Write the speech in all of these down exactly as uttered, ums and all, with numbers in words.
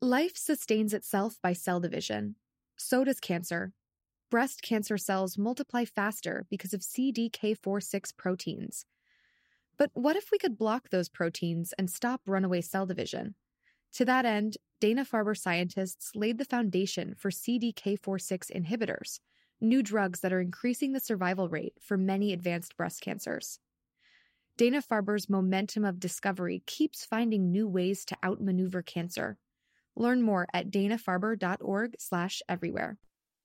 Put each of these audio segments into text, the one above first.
Life sustains itself by cell division. So does cancer. Breast cancer cells multiply faster because of C D K four six proteins. But what if we could block those proteins and stop runaway cell division? To that end, Dana-Farber scientists laid the foundation for C D K four six inhibitors, new drugs that are increasing the survival rate for many advanced breast cancers. Dana-Farber's momentum of discovery keeps finding new ways to outmaneuver cancer. Learn more at dana-farber.org slash everywhere.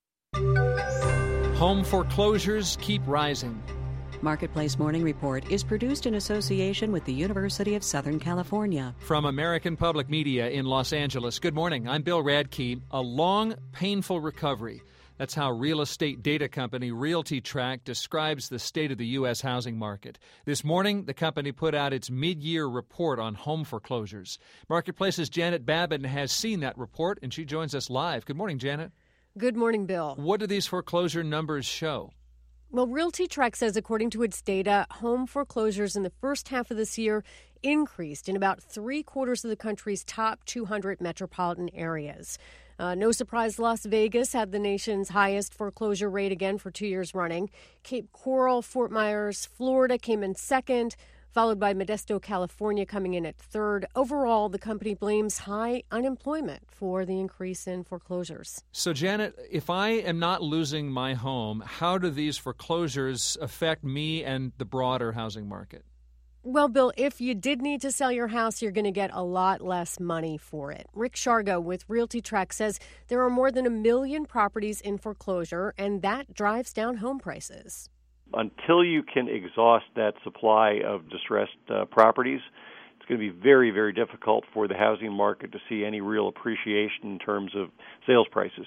Home foreclosures keep rising. Marketplace Morning Report is produced in association with the University of Southern California. From American Public Media in Los Angeles, good morning. I'm Bill Radke. A long, painful recovery. That's how real estate data company RealtyTrack describes the state of the U S housing market. This morning, the company put out its mid-year report on home foreclosures. Marketplace's Janet Babin has seen that report, and she joins us live. Good morning, Janet. Good morning, Bill. What do these foreclosure numbers show? Well, RealtyTrack says, according to its data, home foreclosures in the first half of this year increased in about three quarters of the country's top two hundred metropolitan areas. Uh, no surprise, Las Vegas had the nation's highest foreclosure rate again for two years running. Cape Coral, Fort Myers, Florida came in second, followed by Modesto, California coming in at third. Overall, the company blames high unemployment for the increase in foreclosures. So, Janet, if I am not losing my home, how do these foreclosures affect me and the broader housing market? Well, Bill, if you did need to sell your house, you're going to get a lot less money for it. Rick Shargo with RealtyTrack says there are more than a million properties in foreclosure, and that drives down home prices. Until you can exhaust that supply of distressed uh, properties, it's going to be very, very difficult for the housing market to see any real appreciation in terms of sales prices.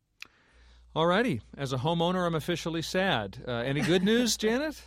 All righty. As a homeowner, I'm officially sad. Uh, any good news, Janet?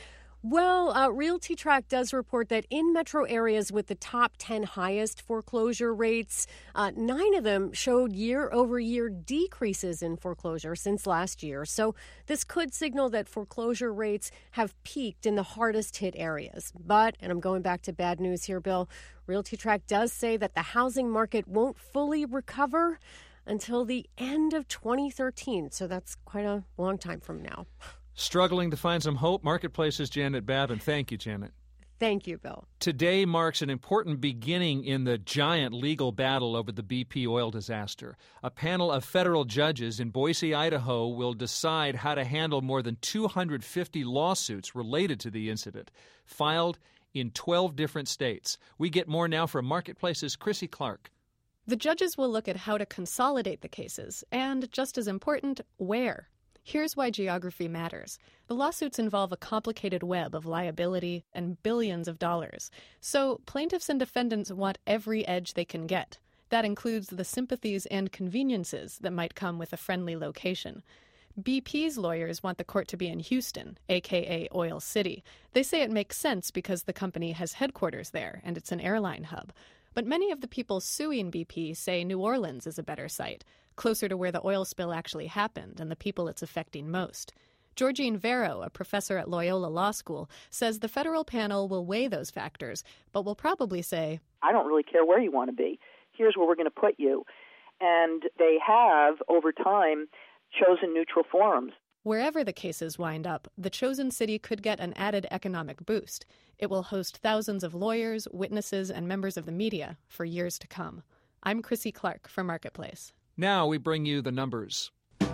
Well, uh, RealtyTrack does report that in metro areas with the top ten highest foreclosure rates, uh, nine of them showed year-over-year decreases in foreclosure since last year. So this could signal that foreclosure rates have peaked in the hardest hit areas. But, and I'm going back to bad news here, Bill, RealtyTrack does say that the housing market won't fully recover until the end of twenty thirteen. So that's quite a long time from now. Struggling to find some hope? Marketplace's Janet Babin. Thank you, Janet. Thank you, Bill. Today marks an important beginning in the giant legal battle over the B P oil disaster. A panel of federal judges in Boise, Idaho will decide how to handle more than two hundred fifty lawsuits related to the incident, filed in twelve different states. We get more now from Marketplace's Chrissy Clark. The judges will look at how to consolidate the cases and, just as important, where. Here's why geography matters. The lawsuits involve a complicated web of liability and billions of dollars. So plaintiffs and defendants want every edge they can get. That includes the sympathies and conveniences that might come with a friendly location. B P's lawyers want the court to be in Houston, a k a. Oil City. They say it makes sense because the company has headquarters there and it's an airline hub. But many of the people suing B P say New Orleans is a better site, closer to where the oil spill actually happened and the people it's affecting most. Georgine Vero, a professor at Loyola Law School, says the federal panel will weigh those factors, but will probably say, I don't really care where you want to be. Here's where we're going to put you. And they have, over time, chosen neutral forums. Wherever the cases wind up, the chosen city could get an added economic boost. It will host thousands of lawyers, witnesses, and members of the media for years to come. I'm Chrissy Clark for Marketplace. Now we bring you the numbers.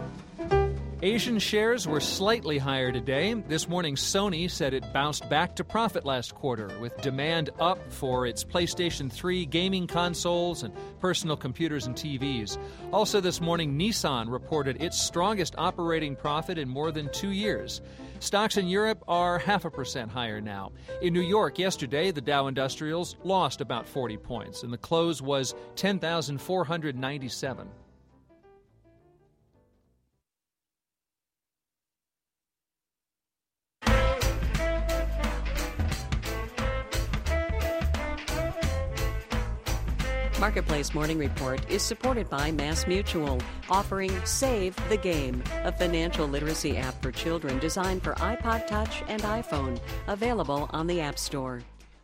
Asian shares were slightly higher today. This morning, Sony said it bounced back to profit last quarter, with demand up for its PlayStation three gaming consoles and personal computers and T Vs. Also this morning, Nissan reported its strongest operating profit in more than two years. Stocks in Europe are half a percent higher now. In New York yesterday, the Dow Industrials lost about forty points, and the close was ten thousand four hundred ninety-seven. Marketplace Morning Report is supported by MassMutual, offering Save the Game, a financial literacy app for children designed for iPod Touch and iPhone, available on the App Store.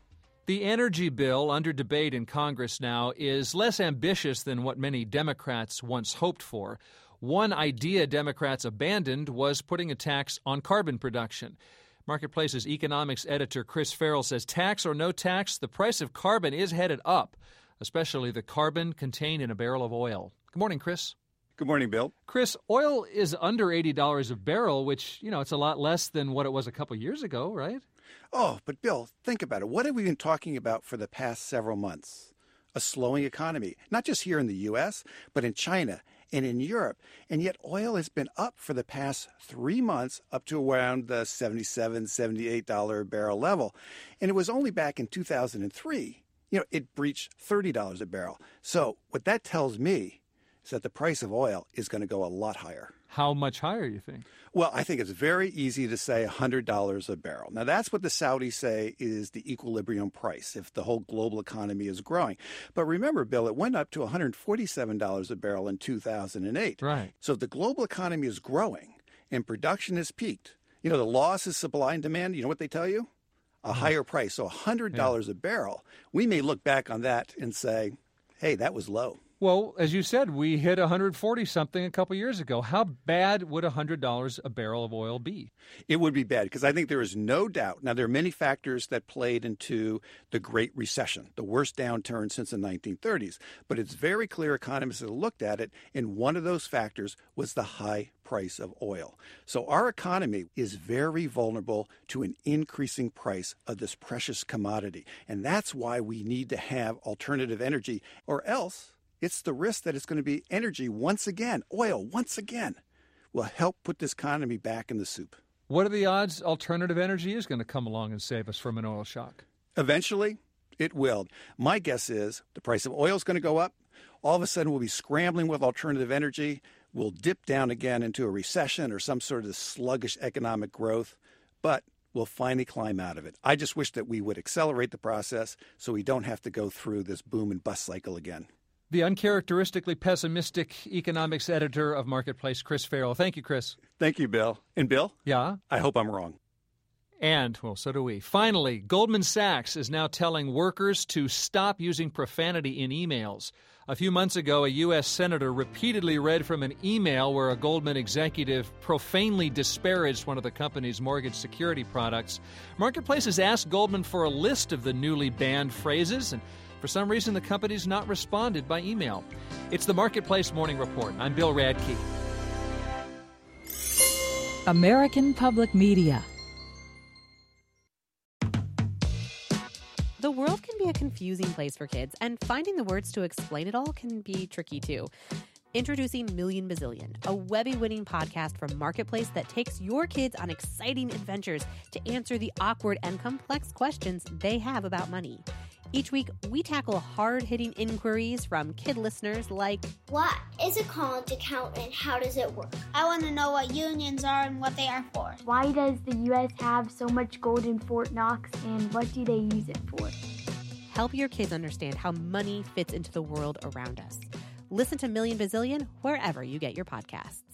The energy bill under debate in Congress now is less ambitious than what many Democrats once hoped for. One idea Democrats abandoned was putting a tax on carbon production. Marketplace's economics editor Chris Farrell says tax or no tax, the price of carbon is headed up, especially the carbon contained in a barrel of oil. Good morning, Chris. Good morning, Bill. Chris, oil is under eighty dollars a barrel, which, you know, it's a lot less than what it was a couple years ago, right? Oh, but Bill, think about it. What have we been talking about for the past several months? A slowing economy, not just here in the U S, but in China and in Europe. And yet oil has been up for the past three months up to around the seventy-seven dollars, seventy-eight dollars a barrel level. And it was only back in two thousand three, you know, it breached thirty dollars a barrel. So what that tells me is that the price of oil is going to go a lot higher. How much higher, you think? Well, I think it's very easy to say one hundred dollars a barrel. Now, that's what the Saudis say is the equilibrium price if the whole global economy is growing. But remember, Bill, it went up to one hundred forty-seven dollars a barrel in two thousand eight. Right. So if the global economy is growing and production has peaked, you know, the loss is supply and demand. You know what they tell you? A higher price. So one hundred dollars yeah. a barrel. We may look back on that and say, hey, that was low. Well, as you said, we hit one hundred forty something a couple years ago. How bad would one hundred dollars a barrel of oil be? It would be bad because I think there is no doubt. Now, there are many factors that played into the Great Recession, the worst downturn since the nineteen thirties. But it's very clear economists have looked at it, and one of those factors was the high price of oil. So our economy is very vulnerable to an increasing price of this precious commodity. And that's why we need to have alternative energy, or else it's the risk that it's going to be energy once again, oil once again, will help put this economy back in the soup. What are the odds alternative energy is going to come along and save us from an oil shock? Eventually, it will. My guess is the price of oil is going to go up. All of a sudden, we'll be scrambling with alternative energy. We'll dip down again into a recession or some sort of sluggish economic growth, but we'll finally climb out of it. I just wish that we would accelerate the process so we don't have to go through this boom and bust cycle again. The uncharacteristically pessimistic economics editor of Marketplace, Chris Farrell. Thank you, Chris. Thank you, Bill. And Bill? Yeah? I hope I'm wrong. And, well, so do we. Finally, Goldman Sachs is now telling workers to stop using profanity in emails. A few months ago, a U S senator repeatedly read from an email where a Goldman executive profanely disparaged one of the company's mortgage security products. Marketplace has asked Goldman for a list of the newly banned phrases, and for some reason, the company's not responded by email. It's the Marketplace Morning Report. I'm Bill Radke. American Public Media. The world can be a confusing place for kids, and finding the words to explain it all can be tricky too. Introducing Million Bazillion, a Webby-winning podcast from Marketplace that takes your kids on exciting adventures to answer the awkward and complex questions they have about money. Each week, we tackle hard-hitting inquiries from kid listeners like, what is a college account and how does it work? I want to know what unions are and what they are for. Why does the U S have so much gold in Fort Knox and what do they use it for? Help your kids understand how money fits into the world around us. Listen to Million Bazillion wherever you get your podcasts.